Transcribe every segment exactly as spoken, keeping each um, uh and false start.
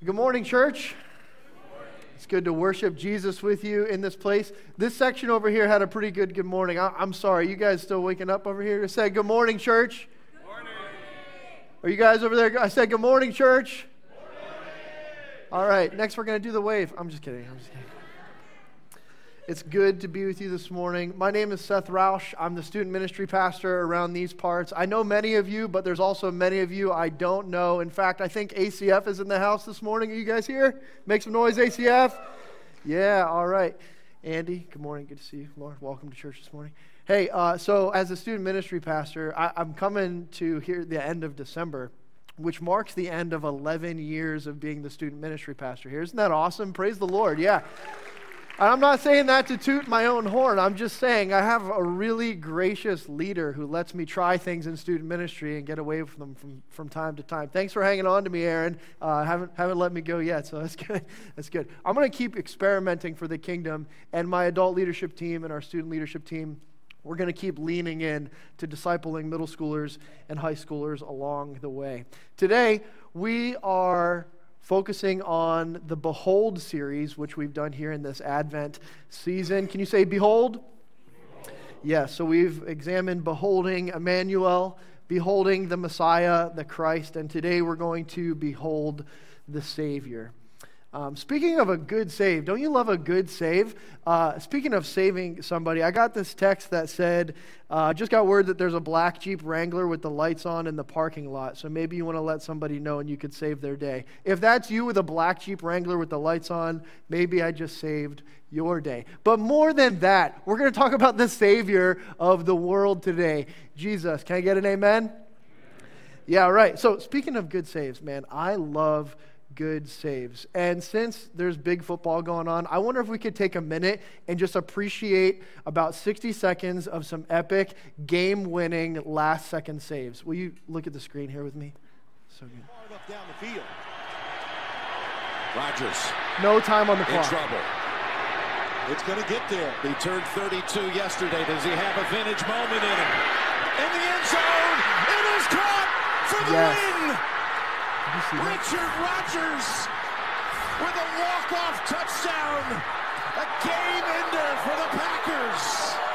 Good morning, church. It's good to worship Jesus with you in this place. This section over here had a pretty good good morning. I, I'm sorry, you guys still waking up over here to say good morning, church? Good morning. Are you guys over there? I said good morning, church. Good morning. All right, next we're going to do the wave. I'm just kidding. I'm just kidding. It's good to be with you this morning. My name is Seth Roush. I'm the student ministry pastor around these parts. I know many of you, but there's also many of you I don't know. In fact, I think A C F is in the house this morning. Are you guys here? Make some noise, A C F. Yeah, all right. Andy, good morning. Good to see you. Lord, welcome to church this morning. Hey, uh, so as a student ministry pastor, I, I'm coming to here the end of December, which marks the end of eleven years of being the student ministry pastor here. Isn't that awesome? Praise the Lord. Yeah. I'm not saying that to toot my own horn. I'm just saying I have a really gracious leader who lets me try things in student ministry and get away with them from, from time to time. Thanks for hanging on to me, Aaron. Uh, haven't haven't let me go yet, so that's good. That's good. I'm going to keep experimenting for the kingdom, and my adult leadership team and our student leadership team, we're going to keep leaning in to discipling middle schoolers and high schoolers along the way. Today, we are focusing on the Behold series, which we've done here in this Advent season. Can you say Behold? Yes, yeah, so we've examined beholding Emmanuel, beholding the Messiah, the Christ, and today we're going to behold the Savior. Um, speaking of a good save, don't you love a good save? Uh, speaking of saving somebody, I got this text that said, uh, just got word that there's a black Jeep Wrangler with the lights on in the parking lot, so maybe you want to let somebody know and you could save their day. If that's you with a black Jeep Wrangler with the lights on, maybe I just saved your day. But more than that, we're going to talk about the Savior of the world today, Jesus. Can I get an amen? Yeah, right. So speaking of good saves, man, I love good saves. And since there's big football going on, I wonder if we could take a minute and just appreciate about sixty seconds of some epic game-winning last-second saves. Will you look at the screen here with me? So good. Up down the field. Rodgers. No time on the clock. In trouble. It's going to get there. He turned thirty-two yesterday. Does he have a vintage moment in him? In the end zone. It is caught for the yes. win. Richard Rodgers with a walk-off touchdown. A game ender for the Packers.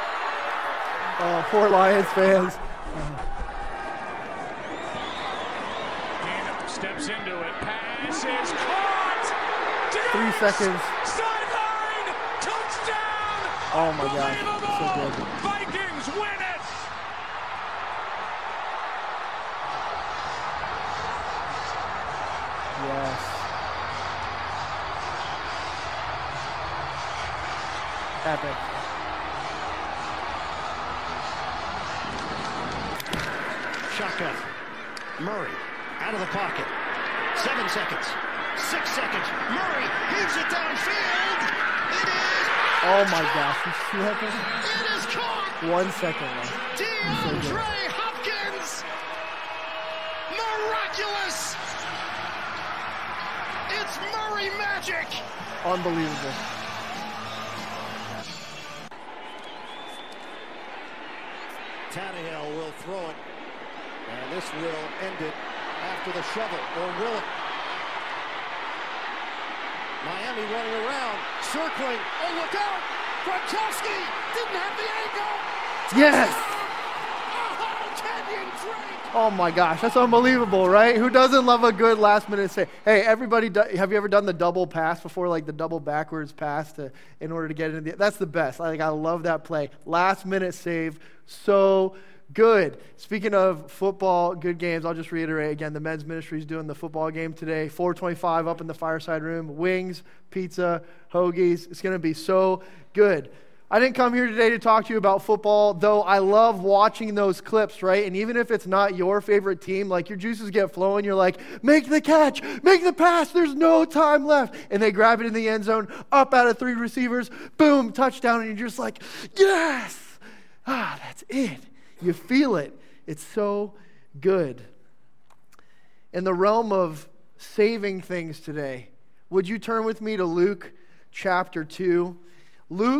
Oh, poor Lions fans. Gannon steps into it. Pass is caught. Diggs! Three seconds. Sideline. Touchdown. Oh my gosh. So good. Vikings win it. Yes. Epic. Shotgun. Murray out of the pocket. Seven seconds. Six seconds. Murray heaves it downfield. It is. Oh my gosh. You see that? It is caught. One second left. DeAndre Hopkins. Miraculous. It's Murray magic! Unbelievable. Tannehill will throw it, and this will end it after the shovel, or will it? Miami running around, circling. Oh, look out! Gronkowski didn't have the angle! Yes! Oh, Kenyon Drake! Oh my gosh, that's unbelievable, right? Who doesn't love a good last minute save? Hey, everybody, do, have you ever done the double pass before, like the double backwards pass to in order to get into the, that's the best. Like, I love that play. Last minute save, so good. Speaking of football, good games, I'll just reiterate again, the men's ministry is doing the football game today, four twenty-five up in the fireside room, wings, pizza, hoagies. It's going to be so good. I didn't come here today to talk to you about football, though I love watching those clips, right? And even if it's not your favorite team, like your juices get flowing, you're like, make the catch, make the pass, there's no time left. And they grab it in the end zone, up out of three receivers, boom, touchdown, and you're just like, yes! Ah, that's it. You feel it. It's so good. In the realm of saving things today, would you turn with me to Luke chapter two? Luke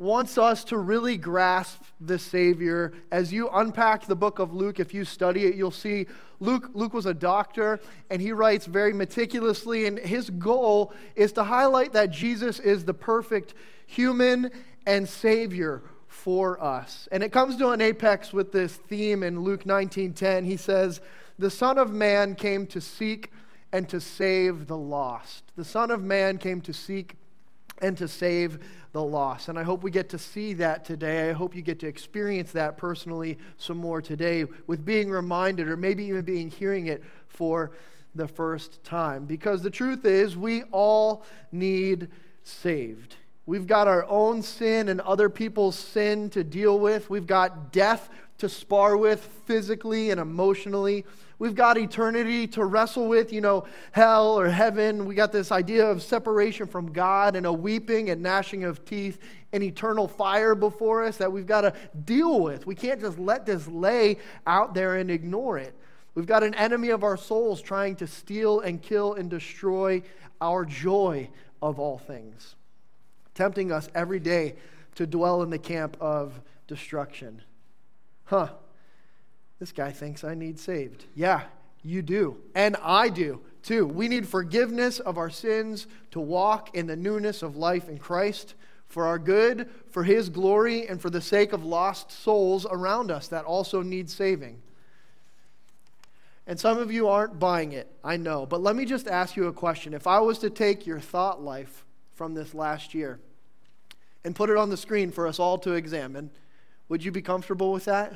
wants us to really grasp the Savior. As you unpack the book of Luke, if you study it, you'll see Luke, Luke was a doctor, and he writes very meticulously, and his goal is to highlight that Jesus is the perfect human and Savior for us. And it comes to an apex with this theme in Luke nineteen ten. He says, "The Son of Man came to seek and to save the lost." The Son of Man came to seek and to save the lost. And I hope we get to see that today. I hope you get to experience that personally some more today with being reminded, or maybe even being hearing it for the first time. Because the truth is, we all need saved. We've got our own sin and other people's sin to deal with. We've got death to spar with physically and emotionally. We've got eternity to wrestle with, you know, hell or heaven. We got this idea of separation from God and a weeping and gnashing of teeth and eternal fire before us that we've got to deal with. We can't just let this lay out there and ignore it. We've got an enemy of our souls trying to steal and kill and destroy our joy of all things, tempting us every day to dwell in the camp of destruction. Huh. This guy thinks I need saved. Yeah, you do. And I do, too. We need forgiveness of our sins to walk in the newness of life in Christ for our good, for His glory, and for the sake of lost souls around us that also need saving. And some of you aren't buying it, I know. But let me just ask you a question. If I was to take your thought life from this last year and put it on the screen for us all to examine, would you be comfortable with that?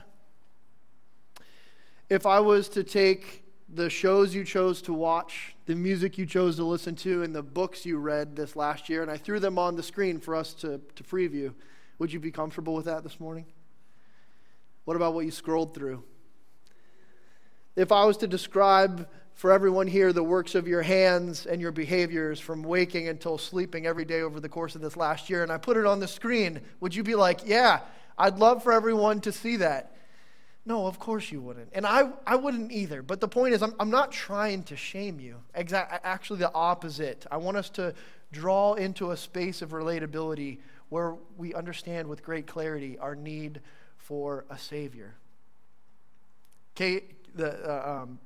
If I was to take the shows you chose to watch, the music you chose to listen to, and the books you read this last year, and I threw them on the screen for us to, to preview, would you be comfortable with that this morning? What about what you scrolled through? If I was to describe for everyone here the works of your hands and your behaviors from waking until sleeping every day over the course of this last year, and I put it on the screen, would you be like, yeah, I'd love for everyone to see that? No, of course you wouldn't. And I, I wouldn't either. But the point is, I'm, I'm not trying to shame you. Exactly, actually the opposite. I want us to draw into a space of relatability where we understand with great clarity our need for a Savior. Okay, the, uh, um,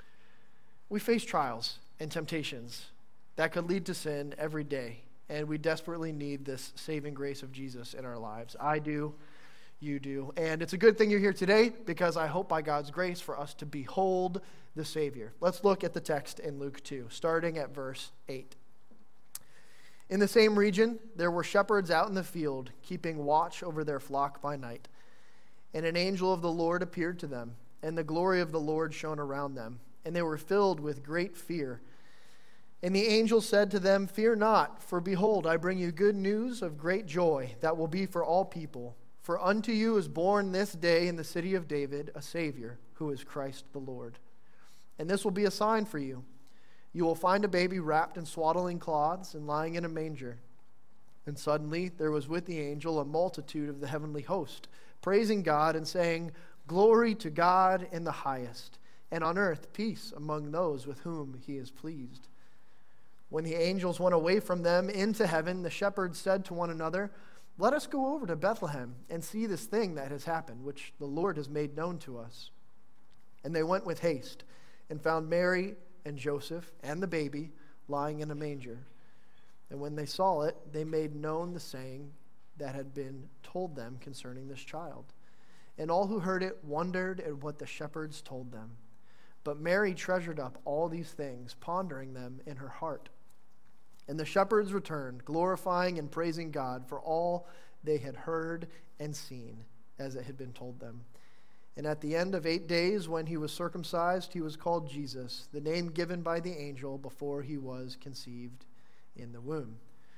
we face trials and temptations that could lead to sin every day. And we desperately need this saving grace of Jesus in our lives. I do. You do. And it's a good thing you're here today, because I hope by God's grace for us to behold the Savior. Let's look at the text in Luke two, starting at verse eight. In the same region, there were shepherds out in the field, keeping watch over their flock by night. And an angel of the Lord appeared to them, and the glory of the Lord shone around them, and they were filled with great fear. And the angel said to them, "Fear not, for behold, I bring you good news of great joy that will be for all people. For unto you is born this day in the city of David a Savior, who is Christ the Lord. And this will be a sign for you. You will find a baby wrapped in swaddling cloths and lying in a manger." And suddenly there was with the angel a multitude of the heavenly host, praising God and saying, "Glory to God in the highest, and on earth peace among those with whom He is pleased." When the angels went away from them into heaven, the shepherds said to one another, "Let us go over to Bethlehem and see this thing that has happened, which the Lord has made known to us." And they went with haste and found Mary and Joseph and the baby lying in a manger. And when they saw it, they made known the saying that had been told them concerning this child. And all who heard it wondered at what the shepherds told them. But Mary treasured up all these things, pondering them in her heart. And the shepherds returned, glorifying and praising God for all they had heard and seen, as it had been told them. And at the end of eight days, when he was circumcised, he was called Jesus, the name given by the angel before he was conceived in the womb.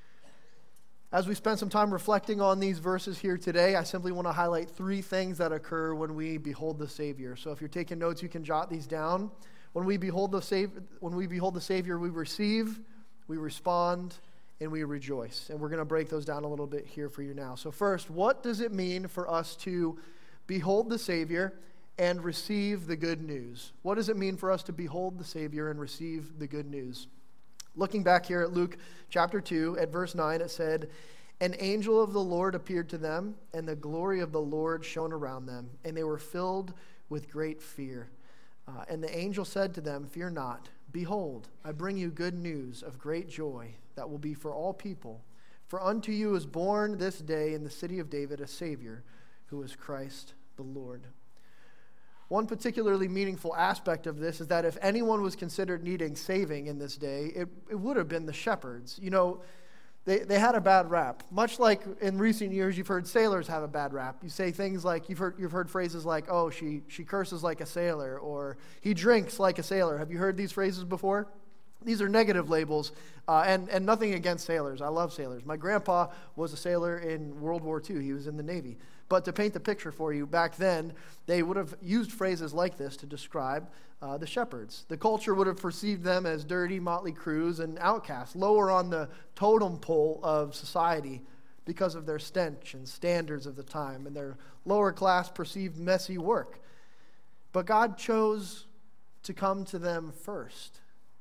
As we spend some time reflecting on these verses here today, I simply want to highlight three things that occur when we behold the Savior. So if you're taking notes, you can jot these down. When we behold the Savior, when we behold the Savior, we receive, we respond, and we rejoice. And we're going to break those down a little bit here for you now. So first, what does it mean for us to behold the Savior and receive the good news? What does it mean for us to behold the Savior and receive the good news? Looking back here at Luke chapter two, at verse nine, it said, An angel of the Lord appeared to them, and the glory of the Lord shone around them, and they were filled with great fear. Uh, and the angel said to them, "Fear not. Behold, I bring you good news of great joy that will be for all people. For unto you is born this day in the city of David a Savior, who is Christ the Lord." One particularly meaningful aspect of this is that if anyone was considered needing saving in this day, it, it would have been the shepherds. You know, they, they had a bad rap. Much like in recent years, you've heard sailors have a bad rap. You say things like, you've heard, you've heard phrases like, oh, she, she curses like a sailor, or he drinks like a sailor. Have you heard these phrases before? These are negative labels, uh, and, and nothing against sailors. I love sailors. My grandpa was a sailor in World War Two. He was in the Navy. But to paint the picture for you, back then, they would have used phrases like this to describe uh, the shepherds. The culture would have perceived them as dirty, motley crews and outcasts, lower on the totem pole of society because of their stench and standards of the time and their lower class perceived messy work. But God chose to come to them first.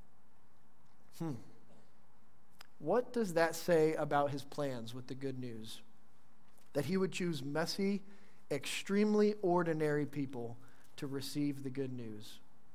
Hmm. What does that say about his plans with the good news? That he would choose messy, extremely ordinary people to receive the good news.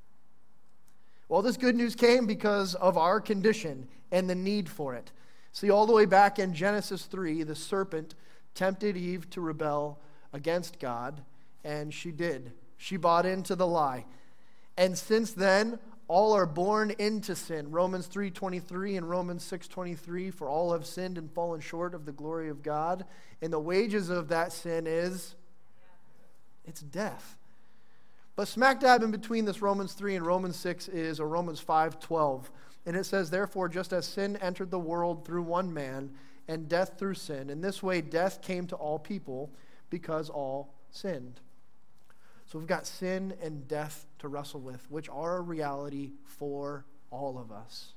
Well, this good news came because of our condition and the need for it. See, all the way back in Genesis three, the serpent tempted Eve to rebel against God, and she did. She bought into the lie. And since then, all are born into sin. Romans three twenty-three and Romans six twenty-three, for all have sinned and fallen short of the glory of God. And the wages of that sin is, it's death. But smack dab in between this Romans three and Romans six is a Romans five twelve. And it says, therefore, just as sin entered the world through one man, and death through sin, in this way death came to all people because all sinned. So we've got sin and death to wrestle with, which are a reality for all of us.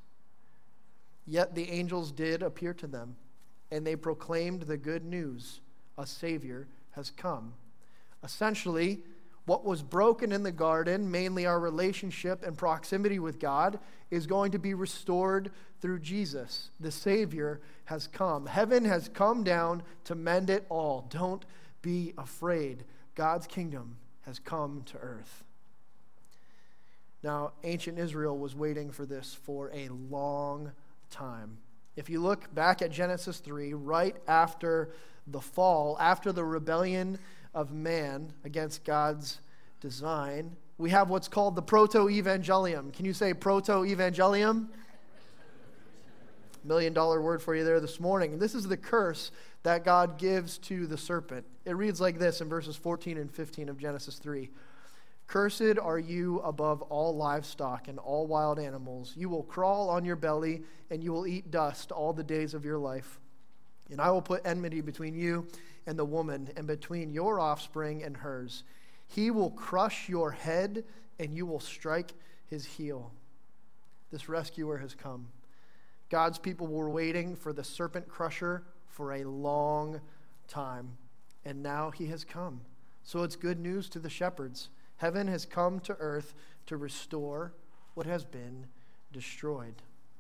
Yet the angels did appear to them, and they proclaimed the good news. A Savior has come. Essentially, what was broken in the garden, mainly our relationship and proximity with God, is going to be restored through Jesus. The Savior has come. Heaven has come down to mend it all. Don't be afraid. God's kingdom has come to earth. Now, ancient Israel was waiting for this for a long time. If you look back at Genesis three, right after the fall, after the rebellion of man against God's design, we have what's called the proto-evangelium. Can you say proto-evangelium? Million dollar word for you there this morning. This is the curse that God gives to the serpent. It reads like this in verses fourteen and fifteen of Genesis three. Cursed are you above all livestock and all wild animals. You will crawl on your belly, and you will eat dust all the days of your life. And I will put enmity between you and the woman, and between your offspring and hers. He will crush your head, and you will strike his heel. This rescuer has come. God's people were waiting for the serpent crusher for a long time, and now he has come. So it's good news to the shepherds. Heaven has come to earth to restore what has been destroyed.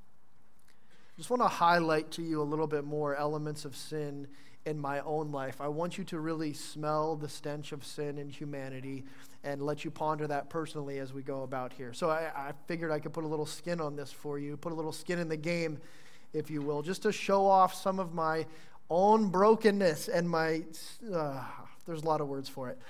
I just want to highlight to you a little bit more elements of sin in my own life. I want you to really smell the stench of sin in humanity and let you ponder that personally as we go about here. So I, I figured I could put a little skin on this for you, put a little skin in the game, if you will, just to show off some of my own brokenness and my, uh, there's a lot of words for it.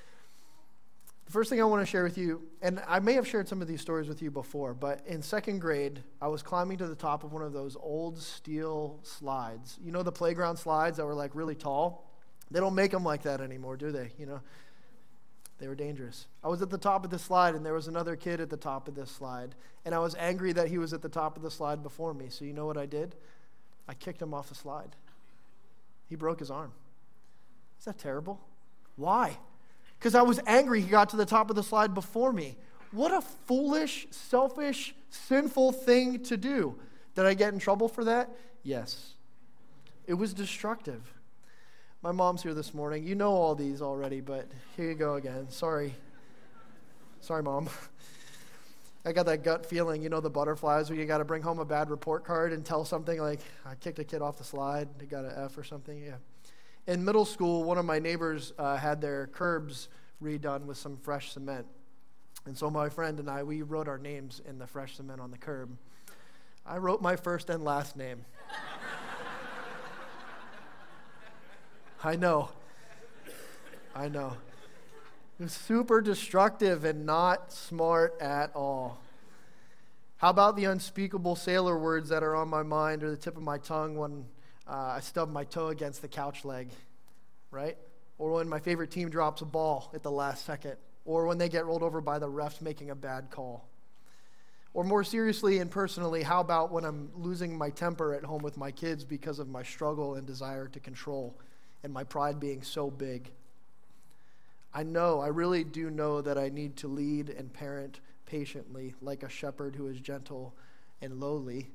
The first thing I want to share with you, and I may have shared some of these stories with you before, but in second grade, I was climbing to the top of one of those old steel slides. You know the playground slides that were like really tall? They don't make them like that anymore, do they? You know, they were dangerous. I was at the top of the slide, and there was another kid at the top of this slide, and I was angry that he was at the top of the slide before me. So you know what I did? I kicked him off the slide. He broke his arm. Is that terrible? Why? Because I was angry he got to the top of the slide before me. What a foolish, selfish, sinful thing to do. Did I get in trouble for that? Yes. It was destructive. My mom's here this morning. You know all these already, but here you go again. Sorry. Sorry, Mom. I got that gut feeling, you know, the butterflies where you got to bring home a bad report card and tell something like, I kicked a kid off the slide, they got an F or something. Yeah. In middle school, one of my neighbors uh, had their curbs redone with some fresh cement. And so my friend and I, we wrote our names in the fresh cement on the curb. I wrote my first and last name. I know. I know. It was super destructive and not smart at all. How about the unspeakable sailor words that are on my mind or the tip of my tongue when uh, I stub my toe against the couch leg, right? Or when my favorite team drops a ball at the last second. Or when they get rolled over by the refs making a bad call. Or more seriously and personally, how about when I'm losing my temper at home with my kids because of my struggle and desire to control and my pride being so big? I know, I really do know that I need to lead and parent patiently like a shepherd who is gentle and lowly.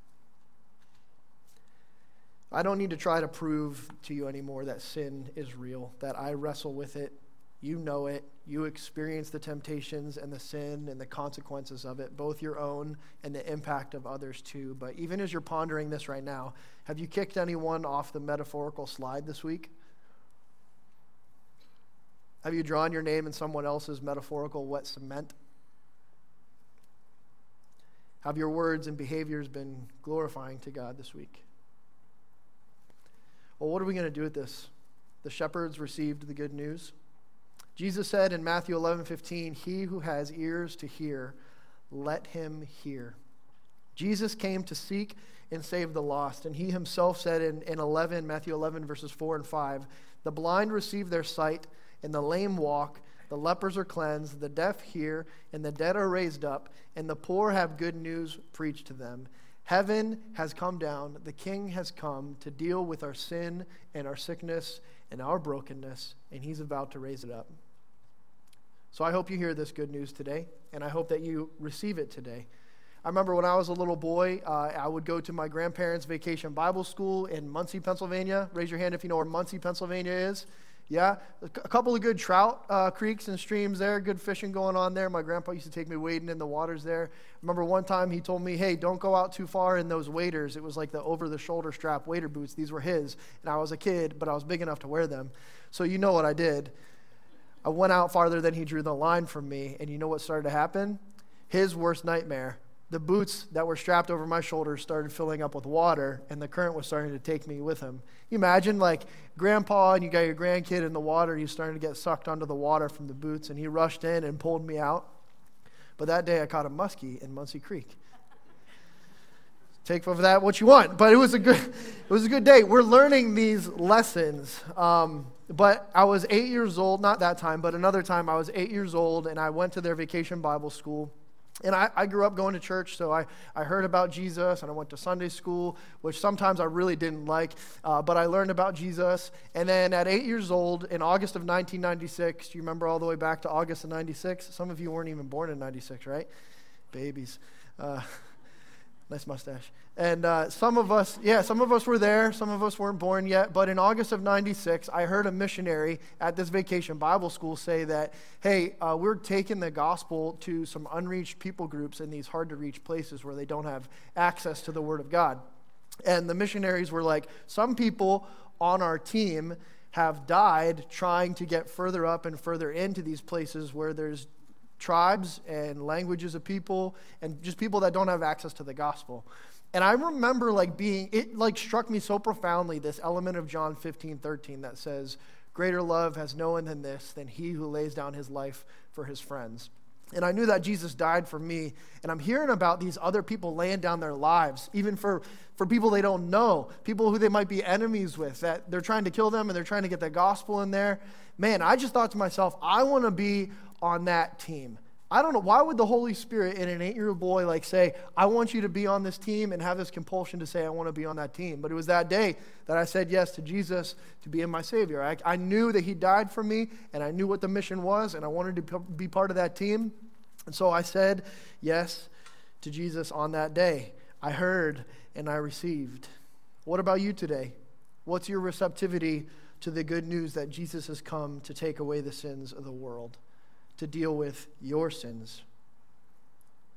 I don't need to try to prove to you anymore that sin is real, that I wrestle with it. You know it. You experience the temptations and the sin and the consequences of it, both your own and the impact of others too. But even as you're pondering this right now, have you kicked anyone off the metaphorical slide this week? Have you drawn your name in someone else's metaphorical wet cement? Have your words and behaviors been glorifying to God this week? Well, what are we going to do with this? The shepherds received the good news. Jesus said in Matthew eleven fifteen, "He who has ears to hear, let him hear." Jesus came to seek and save the lost. And he himself said in, in eleven, Matthew eleven, verses four and five, "The blind receive their sight, and the lame walk, the lepers are cleansed, the deaf hear, and the dead are raised up, and the poor have good news preached to them. Heaven has come down, the King has come to deal with our sin and our sickness and our brokenness, and he's about to raise it up." So I hope you hear this good news today, and I hope that you receive it today. I remember when I was a little boy, uh, I would go to my grandparents' vacation Bible school in Muncie, Pennsylvania. Raise your hand if you know where Muncie, Pennsylvania is. Yeah, a couple of good trout uh, creeks and streams there, good fishing going on there. My grandpa used to take me wading in the waters there. I remember one time he told me, "Hey, don't go out too far in those waders." It was like the over-the-shoulder strap wader boots. These were his, and I was a kid, but I was big enough to wear them. So you know what I did. I went out farther than he drew the line from me, and you know what started to happen? His worst nightmare. The boots that were strapped over my shoulders started filling up with water, and the current was starting to take me with him. You imagine, like, grandpa and you got your grandkid in the water, he's starting to get sucked under the water from the boots, and he rushed in and pulled me out. But that day I caught a muskie in Muncie Creek. Take for that what you want, but it was a good, it was a good day. We're learning these lessons. Um, but I was eight years old, not that time, but another time I was eight years old, and I went to their vacation Bible school. And I, I grew up going to church, so I, I heard about Jesus, and I went to Sunday school, which sometimes I really didn't like, uh, but I learned about Jesus. And then at eight years old, in August of nineteen ninety-six, do you remember all the way back to August of ninety-six? Some of you weren't even born in ninety-six, right? Babies. Uh, nice mustache. And uh, some of us, yeah, some of us were there. Some of us weren't born yet. But in August of ninety-six, I heard a missionary at this vacation Bible school say that, hey, uh, we're taking the gospel to some unreached people groups in these hard-to-reach places where they don't have access to the Word of God. And the missionaries were like, some people on our team have died trying to get further up and further into these places where there's tribes and languages of people and just people that don't have access to the gospel. And I remember like being, it like struck me so profoundly, this element of John fifteen thirteen that says, "Greater love has no one than this, than he who lays down his life for his friends." And I knew that Jesus died for me. And I'm hearing about these other people laying down their lives, even for, for people they don't know, people who they might be enemies with, that they're trying to kill them and they're trying to get the gospel in there. Man, I just thought to myself, I want to be on that team. I don't know, why would the Holy Spirit in an eight-year-old boy like say, I want you to be on this team, and have this compulsion to say, I want to be on that team? But it was that day that I said yes to Jesus to be my Savior. I, I knew that he died for me, and I knew what the mission was, and I wanted to be part of that team. And so I said yes to Jesus on that day. I heard and I received. What about you today? What's your receptivity to the good news that Jesus has come to take away the sins of the world, to deal with your sins?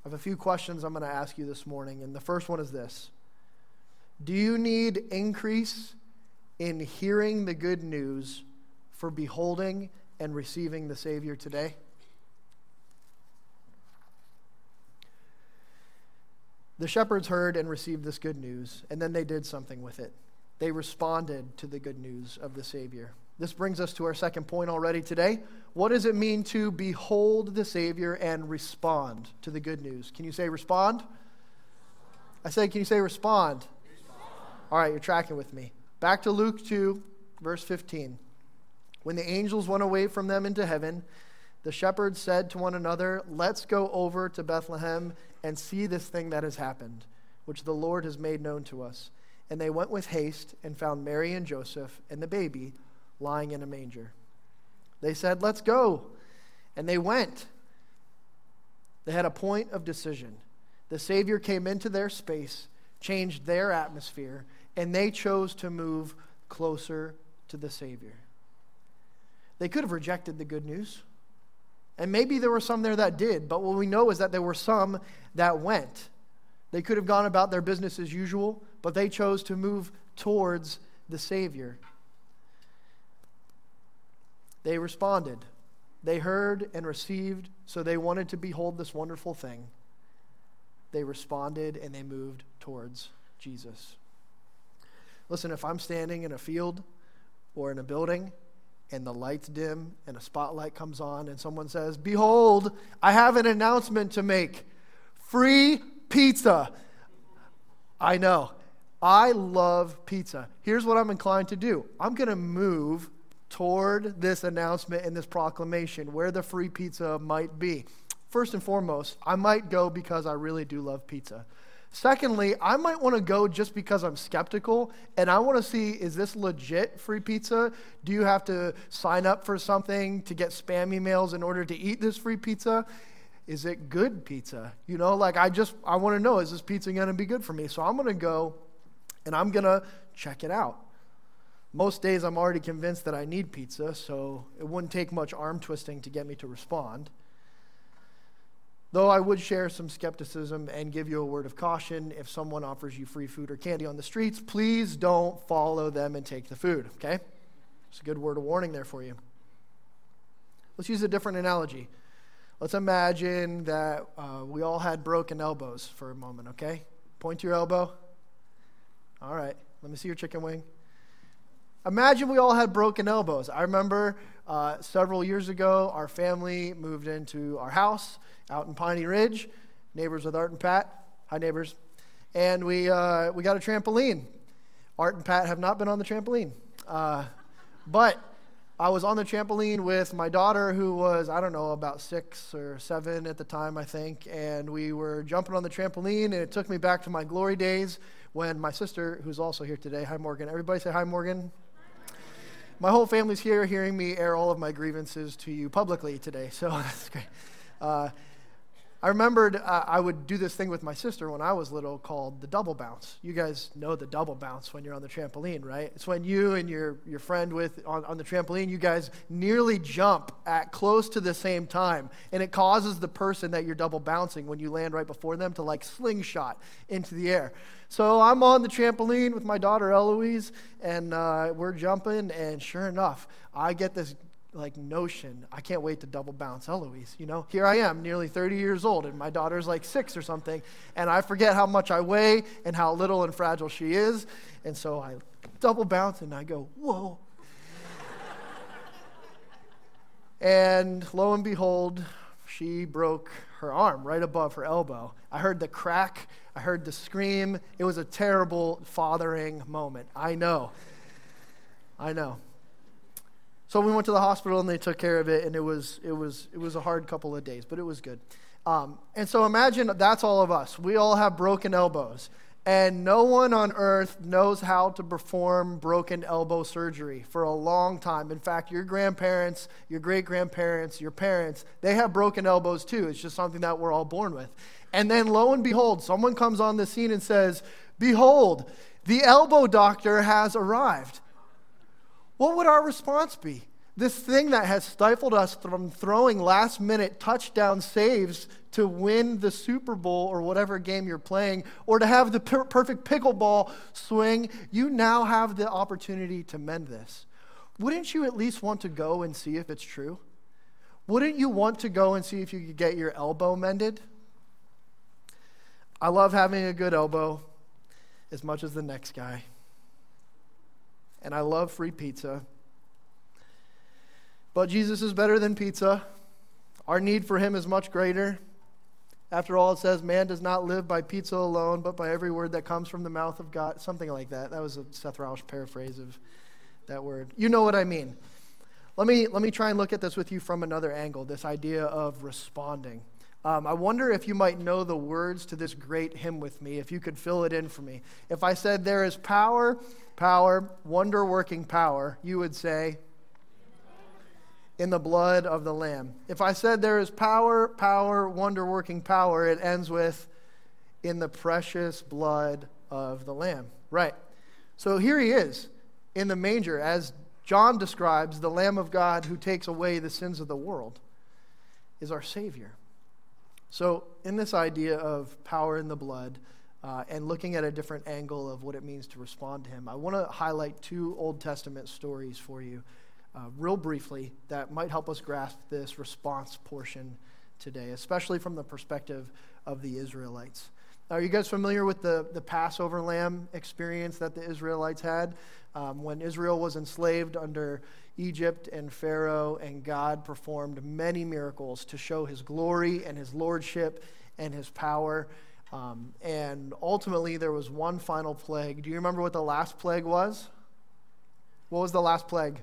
I have a few questions I'm going to ask you this morning, and the first one is this. Do you need increase in hearing the good news for beholding and receiving the Savior today? The shepherds heard and received this good news, and then they did something with it. They responded to the good news of the Savior. This brings us to our second point already today. What does it mean to behold the Savior and respond to the good news? Can you say respond? I said, can you say respond? Respond. All right, you're tracking with me. Back to Luke two, verse fifteen. When the angels went away from them into heaven, the shepherds said to one another, let's go over to Bethlehem and see this thing that has happened, which the Lord has made known to us. And they went with haste and found Mary and Joseph and the baby lying in a manger. They said, let's go. And they went. They had a point of decision. The Savior came into their space, changed their atmosphere, and they chose to move closer to the Savior. They could have rejected the good news. And maybe there were some there that did, but what we know is that there were some that went. They could have gone about their business as usual, but they chose to move towards the Savior. They responded. They heard and received, so they wanted to behold this wonderful thing. They responded and they moved towards Jesus. Listen, if I'm standing in a field or in a building and the lights dim and a spotlight comes on and someone says, behold, I have an announcement to make. Free pizza. I know. I love pizza. Here's what I'm inclined to do. I'm going to move toward this announcement and this proclamation where the free pizza might be. First and foremost, I might go because I really do love pizza. Secondly, I might want to go just because I'm skeptical and I want to see, is this legit free pizza? Do you have to sign up for something to get spam emails in order to eat this free pizza? Is it good pizza? You know, like I just, I want to know, is this pizza going to be good for me? So I'm going to go and I'm going to check it out. Most days I'm already convinced that I need pizza, so it wouldn't take much arm twisting to get me to respond. Though I would share some skepticism and give you a word of caution. If someone offers you free food or candy on the streets, please don't follow them and take the food, okay? It's a good word of warning there for you. Let's use a different analogy. Let's imagine that uh, we all had broken elbows for a moment, okay? Point to your elbow. All right, let me see your chicken wing. Imagine we all had broken elbows. I remember uh, several years ago, our family moved into our house out in Piney Ridge, neighbors with Art and Pat. Hi, neighbors. And we uh, we got a trampoline. Art and Pat have not been on the trampoline. Uh, but I was on the trampoline with my daughter, who was, I don't know, about six or seven at the time, I think. And we were jumping on the trampoline, and it took me back to my glory days when my sister, who's also here today, hi, Morgan. Everybody say hi, Morgan. My whole family's here hearing me air all of my grievances to you publicly today, so that's great. Uh, I remembered uh, I would do this thing with my sister when I was little called the double bounce. You guys know the double bounce when you're on the trampoline, right? It's when you and your, your friend with on, on the trampoline, you guys nearly jump at close to the same time, and it causes the person that you're double bouncing when you land right before them to like slingshot into the air. So I'm on the trampoline with my daughter Eloise, and uh, we're jumping, and sure enough, I get this like notion, I can't wait to double bounce Eloise, you know? Here I am, nearly thirty years old, and my daughter's like six or something, and I forget how much I weigh and how little and fragile she is, and so I double bounce, and I go, whoa. And lo and behold, she broke her arm right above her elbow. I heard the crack. I heard the scream. It was a terrible fathering moment. I know. I know. So we went to the hospital and they took care of it, and it was it was it was a hard couple of days, but it was good. Um, and so imagine that's all of us. We all have broken elbows, and no one on earth knows how to perform broken elbow surgery for a long time. In fact, your grandparents, your great-grandparents, your parents, they have broken elbows too. It's just something that we're all born with. And then lo and behold, someone comes on the scene and says, behold, the elbow doctor has arrived. What would our response be? This thing that has stifled us from throwing last-minute touchdown saves to win the Super Bowl or whatever game you're playing, or to have the per- perfect pickleball swing. You now have the opportunity to mend this. Wouldn't you at least want to go and see if it's true? Wouldn't you want to go and see if you could get your elbow mended? I love having a good elbow as much as the next guy. And I love free pizza. But Jesus is better than pizza. Our need for him is much greater. After all, it says, man does not live by pizza alone, but by every word that comes from the mouth of God. Something like that. That was a Seth Roush paraphrase of that word. You know what I mean. Let me, let me try and look at this with you from another angle, this idea of responding. Um, I wonder if you might know the words to this great hymn with me, if you could fill it in for me. If I said, there is power, power, wonder-working power, you would say, in the blood of the Lamb. If I said there is power, power, wonder-working power, it ends with, in the precious blood of the Lamb. Right. So here he is in the manger, as John describes, the Lamb of God who takes away the sins of the world is our Savior. So in this idea of power in the blood, uh, and looking at a different angle of what it means to respond to him, I want to highlight two Old Testament stories for you. Uh, real briefly, that might help us grasp this response portion today, especially from the perspective of the Israelites. Are you guys familiar with the, the Passover lamb experience that the Israelites had? Um, when Israel was enslaved under Egypt and Pharaoh, and God performed many miracles to show his glory and his lordship and his power. Um, and ultimately, there was one final plague. Do you remember what the last plague was? What was the last plague?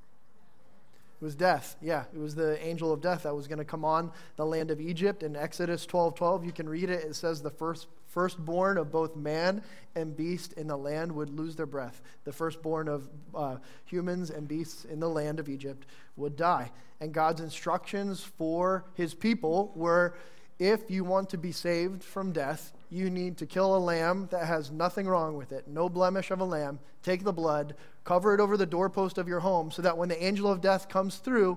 It was death. Yeah, it was the angel of death that was going to come on the land of Egypt. In Exodus twelve twelve, you can read it. It says the first firstborn of both man and beast in the land would lose their breath. The firstborn of uh, humans and beasts in the land of Egypt would die. And God's instructions for his people were, if you want to be saved from death, you need to kill a lamb that has nothing wrong with it, no blemish of a lamb, take the blood, cover it over the doorpost of your home, so that when the angel of death comes through,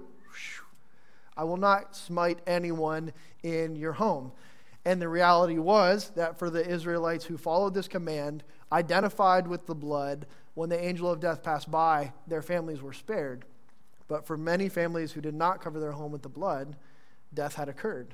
I will not smite anyone in your home. And the reality was that for the Israelites who followed this command, identified with the blood, when the angel of death passed by, their families were spared. But for many families who did not cover their home with the blood, death had occurred.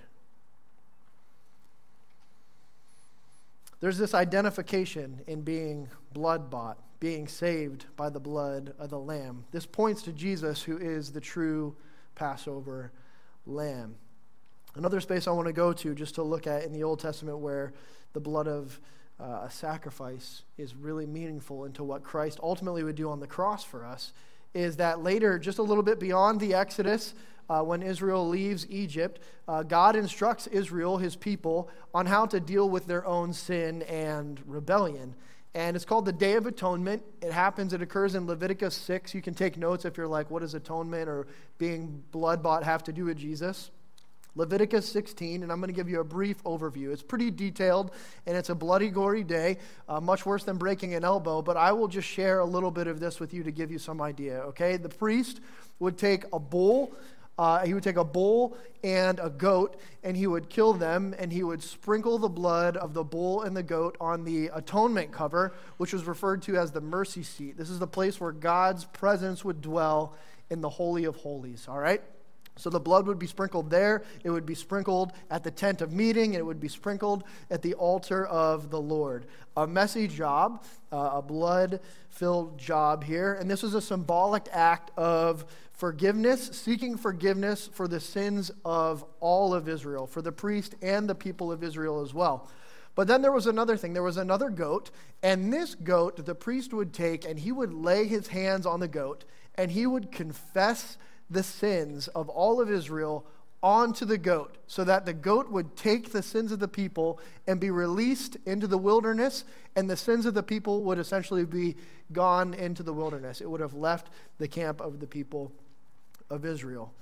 There's this identification in being blood-bought, being saved by the blood of the Lamb. This points to Jesus, who is the true Passover Lamb. Another space I want to go to just to look at in the Old Testament where the blood of uh, a sacrifice is really meaningful into what Christ ultimately would do on the cross for us is that later, just a little bit beyond the Exodus, uh, when Israel leaves Egypt, uh, God instructs Israel, his people, on how to deal with their own sin and rebellion. And it's called the Day of Atonement. It happens, it occurs in Leviticus six. You can take notes if you're like, what does atonement or being blood-bought have to do with Jesus? Leviticus sixteen, and I'm going to give you a brief overview. It's pretty detailed, and it's a bloody, gory day, uh, much worse than breaking an elbow, but I will just share a little bit of this with you to give you some idea, okay? The priest would take a bull, uh, he would take a bull and a goat, and he would kill them, and he would sprinkle the blood of the bull and the goat on the atonement cover, which was referred to as the mercy seat. This is the place where God's presence would dwell in the Holy of Holies, all right? So the blood would be sprinkled there, it would be sprinkled at the tent of meeting, and it would be sprinkled at the altar of the Lord. A messy job, uh, a blood-filled job here, and this is a symbolic act of forgiveness, seeking forgiveness for the sins of all of Israel, for the priest and the people of Israel as well. But then there was another thing. There was another goat, and this goat the priest would take, and he would lay his hands on the goat, and he would confess the sins of all of Israel onto the goat, so that the goat would take the sins of the people and be released into the wilderness, and the sins of the people would essentially be gone into the wilderness. It would have left the camp of the people of Israel.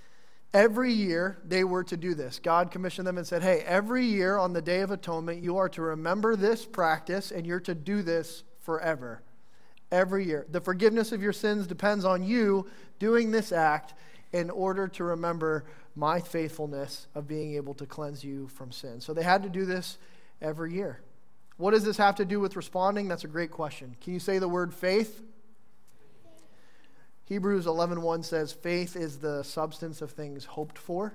Every year they were to do this. God commissioned them and said, hey, every year on the Day of Atonement, you are to remember this practice, and you're to do this forever. Every year. The forgiveness of your sins depends on you doing this act in order to remember my faithfulness of being able to cleanse you from sin. So they had to do this every year. What does this have to do with responding? That's a great question. Can you say the word faith? Hebrews eleven one says, faith is the substance of things hoped for,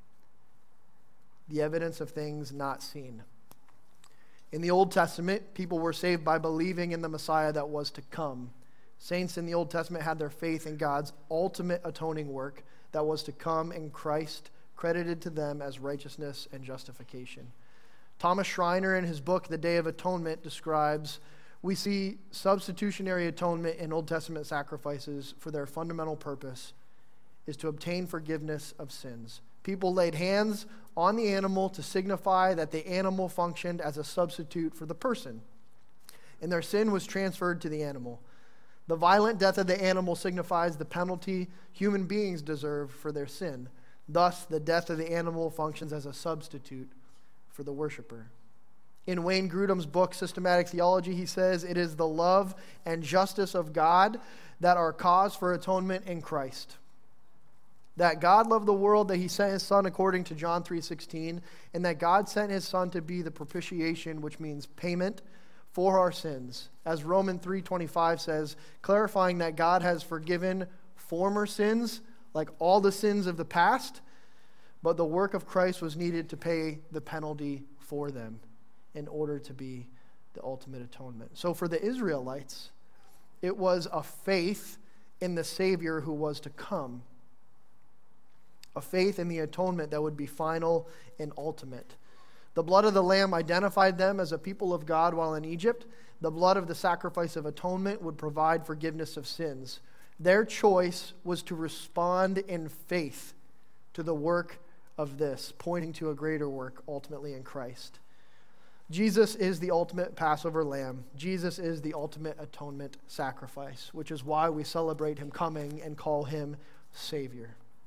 the evidence of things not seen. In the Old Testament, people were saved by believing in the Messiah that was to come. Saints in the Old Testament had their faith in God's ultimate atoning work that was to come in Christ, credited to them as righteousness and justification. Thomas Schreiner, in his book, The Day of Atonement, describes, we see substitutionary atonement in Old Testament sacrifices for their fundamental purpose is to obtain forgiveness of sins. People laid hands on the animal to signify that the animal functioned as a substitute for the person, and their sin was transferred to the animal. The violent death of the animal signifies the penalty human beings deserve for their sin. Thus, the death of the animal functions as a substitute for the worshiper. In Wayne Grudem's book, Systematic Theology, he says, it is the love and justice of God that are cause for atonement in Christ. That God loved the world, that he sent his Son according to John three sixteen, and that God sent his Son to be the propitiation, which means payment for our sins. As Romans three twenty-five says, clarifying that God has forgiven former sins, like all the sins of the past, but the work of Christ was needed to pay the penalty for them in order to be the ultimate atonement. So for the Israelites, it was a faith in the Savior who was to come. A faith in the atonement that would be final and ultimate. The blood of the Lamb identified them as a people of God while in Egypt. The blood of the sacrifice of atonement would provide forgiveness of sins. Their choice was to respond in faith to the work of this, pointing to a greater work ultimately in Christ. Jesus is the ultimate Passover lamb. Jesus is the ultimate atonement sacrifice, which is why we celebrate him coming and call him Savior.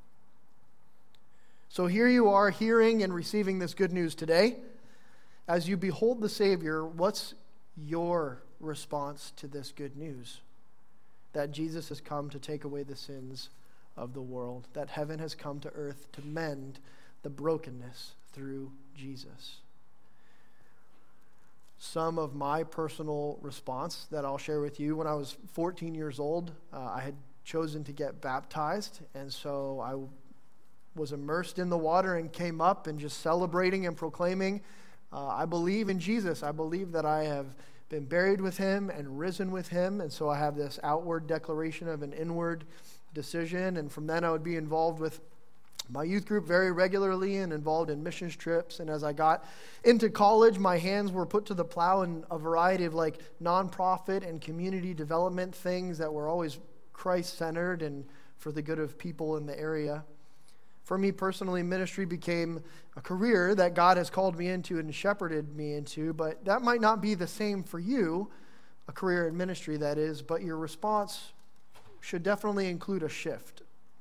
So here you are hearing and receiving this good news today. As you behold the Savior, what's your response to this good news? That Jesus has come to take away the sins of the world, that heaven has come to earth to mend the brokenness through Jesus. Some of my personal response that I'll share with you, when I was fourteen years old, uh, I had chosen to get baptized, and so I was immersed in the water and came up and just celebrating and proclaiming, uh, I believe in Jesus. I believe that I have been buried with him and risen with him, and so I have this outward declaration of an inward decision, and from then I would be involved with my youth group very regularly and involved in missions trips. And as I got into college, my hands were put to the plow in a variety of like nonprofit and community development things that were always Christ-centered and for the good of people in the area. For me personally, ministry became a career that God has called me into and shepherded me into, but that might not be the same for you, a career in ministry that is, but your response should definitely include a shift.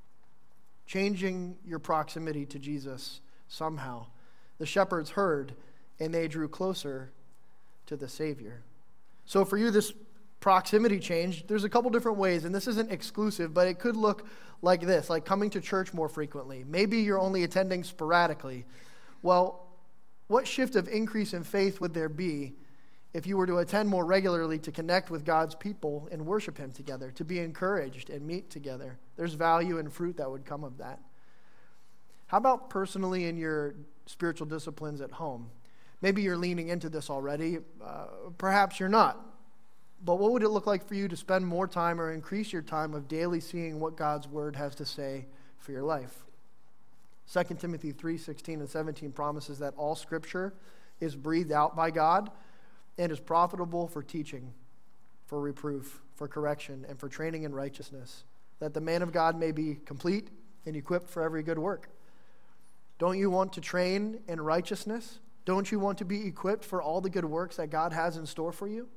Changing your proximity to Jesus somehow. The shepherds heard and they drew closer to the Savior. So for you, this proximity change, there's a couple different ways, and this isn't exclusive, but it could look like this, like coming to church more frequently. Maybe you're only attending sporadically. Well, what shift of increase in faith would there be if you were to attend more regularly to connect with God's people and worship him together, to be encouraged and meet together? There's value and fruit that would come of that. How about personally in your spiritual disciplines at home? Maybe you're leaning into this already. Uh, perhaps you're not. But what would it look like for you to spend more time or increase your time of daily seeing what God's word has to say for your life? Second Timothy three sixteen and seventeen promises that all scripture is breathed out by God and is profitable for teaching, for reproof, for correction, and for training in righteousness, that the man of God may be complete and equipped for every good work. Don't you want to train in righteousness? Don't you want to be equipped for all the good works that God has in store for you?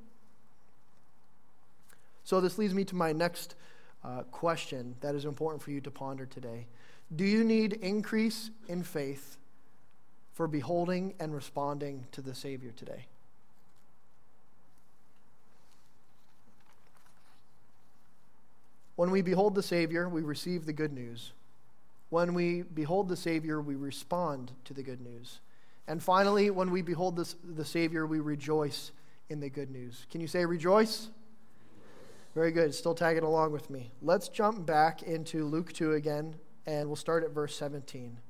So this leads me to my next uh, question that is important for you to ponder today. Do you need increase in faith for beholding and responding to the Savior today? When we behold the Savior, we receive the good news. When we behold the Savior, we respond to the good news. And finally, when we behold this, the Savior, we rejoice in the good news. Can you say rejoice? Very good. Still tagging along with me. Let's jump back into Luke two again, and we'll start at verse seventeen.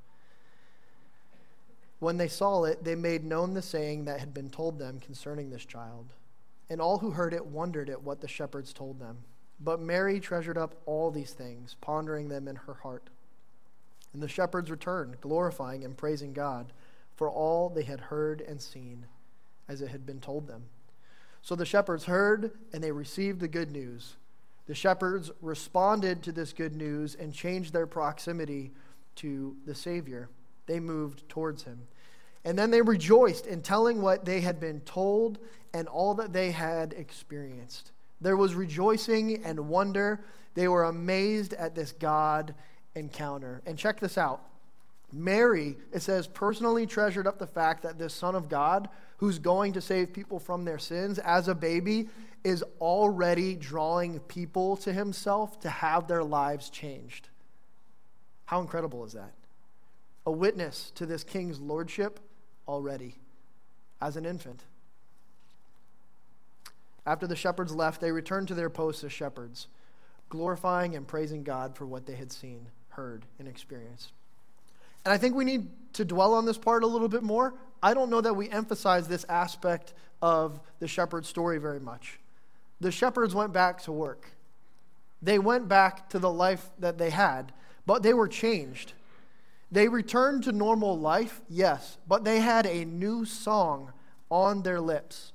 When they saw it, they made known the saying that had been told them concerning this child. And all who heard it wondered at what the shepherds told them. But Mary treasured up all these things, pondering them in her heart. And the shepherds returned, glorifying and praising God for all they had heard and seen, as it had been told them. So the shepherds heard, and they received the good news. The shepherds responded to this good news and changed their proximity to the Savior. They moved towards him. And then they rejoiced in telling what they had been told and all that they had experienced. There was rejoicing and wonder. They were amazed at this God encounter. And check this out. Mary, it says, personally treasured up the fact that this Son of God, who's going to save people from their sins as a baby, is already drawing people to himself to have their lives changed. How incredible is that? A witness to this king's lordship already as an infant. After the shepherds left, they returned to their posts as shepherds, glorifying and praising God for what they had seen, heard, and experienced. And I think we need to dwell on this part a little bit more. I don't know that we emphasize this aspect of the shepherd story very much. The shepherds went back to work. They went back to the life that they had, but they were changed. They returned to normal life, yes, but they had a new song on their lips.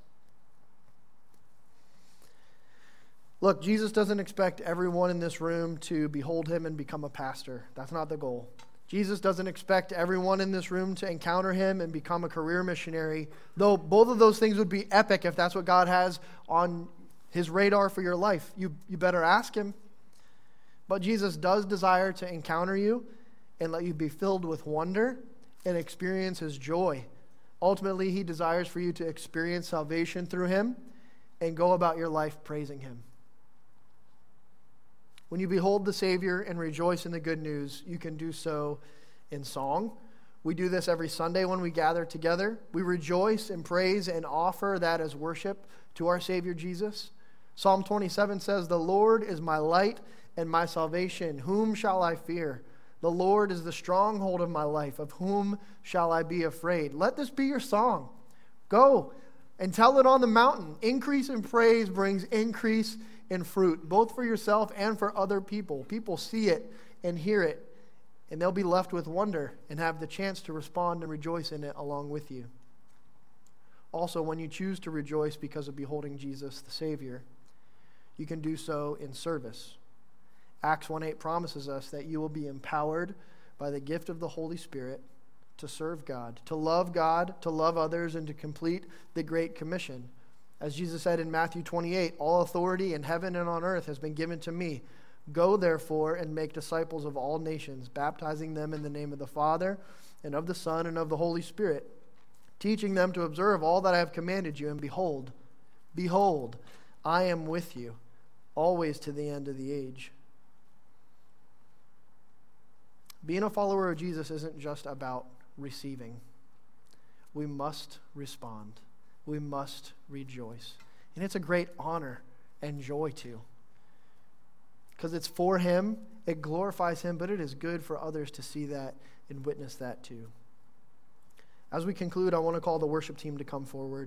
Look, Jesus doesn't expect everyone in this room to behold him and become a pastor. That's not the goal. Jesus doesn't expect everyone in this room to encounter him and become a career missionary, though both of those things would be epic if that's what God has on his radar for your life. You, you better ask him. But Jesus does desire to encounter you and let you be filled with wonder and experience his joy. Ultimately, he desires for you to experience salvation through him and go about your life praising him. When you behold the Savior and rejoice in the good news, you can do so in song. We do this every Sunday when we gather together. We rejoice and praise and offer that as worship to our Savior Jesus. Psalm twenty-seven says, "The Lord is my light and my salvation. Whom shall I fear? The Lord is the stronghold of my life. Of whom shall I be afraid?" Let this be your song. Go and tell it on the mountain. Increase in praise brings increase in fruit, both for yourself and for other people. People see it and hear it, and they'll be left with wonder and have the chance to respond and rejoice in it along with you. Also, when you choose to rejoice because of beholding Jesus, the Savior, you can do so in service. Acts one eight promises us that you will be empowered by the gift of the Holy Spirit to serve God, to love God, to love others, and to complete the Great Commission. As Jesus said in Matthew twenty-eight, "All authority in heaven and on earth has been given to me. Go, therefore, and make disciples of all nations, baptizing them in the name of the Father, and of the Son, and of the Holy Spirit, teaching them to observe all that I have commanded you. And behold, behold, I am with you, always to the end of the age." Being a follower of Jesus isn't just about receiving. We must respond. We must rejoice. And it's a great honor and joy too. Because it's for him, it glorifies him, but it is good for others to see that and witness that too. As we conclude, I want to call the worship team to come forward.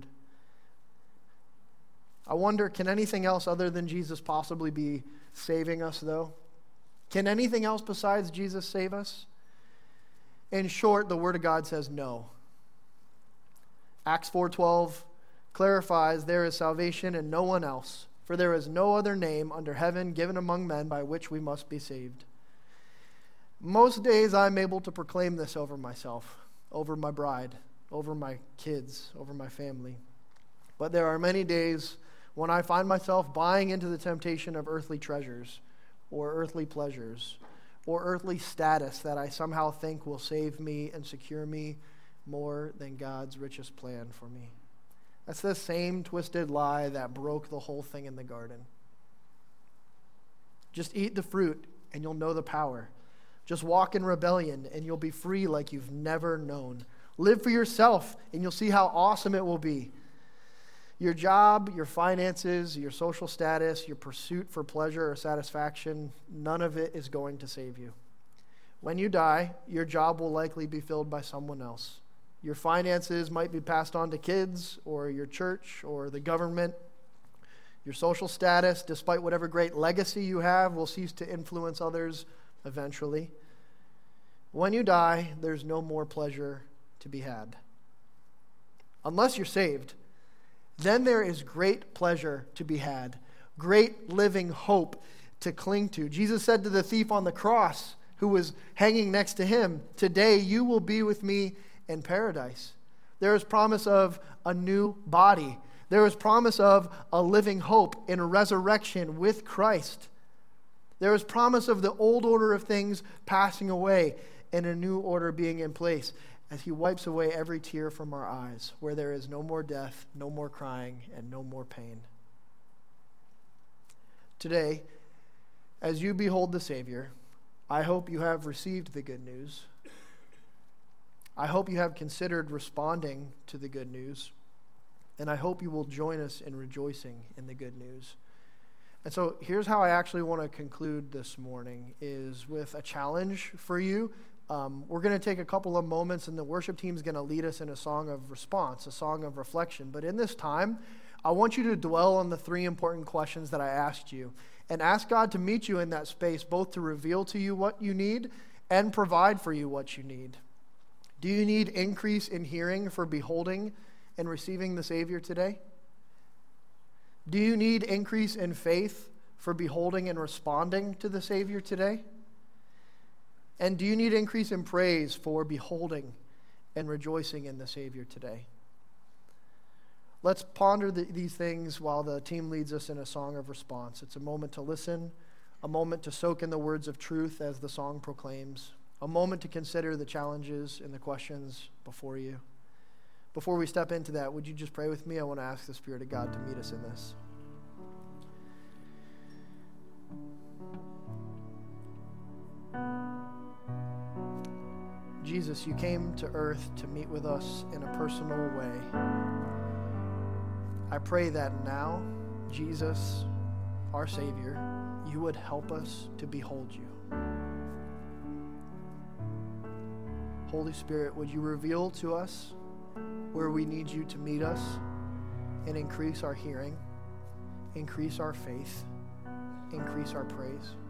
I wonder, can anything else other than Jesus possibly be saving us though? Can anything else besides Jesus save us? In short, the Word of God says no. Acts four twelve clarifies there is salvation in no one else, for there is no other name under heaven given among men by which we must be saved. Most days I'm able to proclaim this over myself, over my bride, over my kids, over my family. But there are many days when I find myself buying into the temptation of earthly treasures or earthly pleasures or earthly status that I somehow think will save me and secure me more than God's richest plan for me. That's the same twisted lie that broke the whole thing in the garden. Just eat the fruit and you'll know the power. Just walk in rebellion and you'll be free like you've never known. Live for yourself and you'll see how awesome it will be. Your job, your finances, your social status, your pursuit for pleasure or satisfaction, none of it is going to save you. When you die, your job will likely be filled by someone else. Your finances might be passed on to kids or your church or the government. Your social status, despite whatever great legacy you have, will cease to influence others eventually. When you die, there's no more pleasure to be had. Unless you're saved, then there is great pleasure to be had, great living hope to cling to. Jesus said to the thief on the cross who was hanging next to him, "Today you will be with me in paradise." There is promise of a new body. There is promise of a living hope in a resurrection with Christ. There is promise of the old order of things passing away and a new order being in place as he wipes away every tear from our eyes, where there is no more death, no more crying, and no more pain. Today, as you behold the Savior, I hope you have received the good news. I hope you have considered responding to the good news. And I hope you will join us in rejoicing in the good news. And so here's how I actually want to conclude this morning, is with a challenge for you. Um, we're going to take a couple of moments, and the worship team is going to lead us in a song of response, a song of reflection. But in this time, I want you to dwell on the three important questions that I asked you, and ask God to meet you in that space, both to reveal to you what you need and provide for you what you need. Do you need increase in hearing for beholding and receiving the Savior today? Do you need increase in faith for beholding and responding to the Savior today? And do you need increase in praise for beholding and rejoicing in the Savior today? Let's ponder the, these things while the team leads us in a song of response. It's a moment to listen, a moment to soak in the words of truth as the song proclaims, a moment to consider the challenges and the questions before you. Before we step into that, would you just pray with me? I want to ask the Spirit of God to meet us in this. Jesus, you came to earth to meet with us in a personal way. I pray that now, Jesus, our Savior, you would help us to behold you. Holy Spirit, would you reveal to us where we need you to meet us and increase our hearing, increase our faith, increase our praise.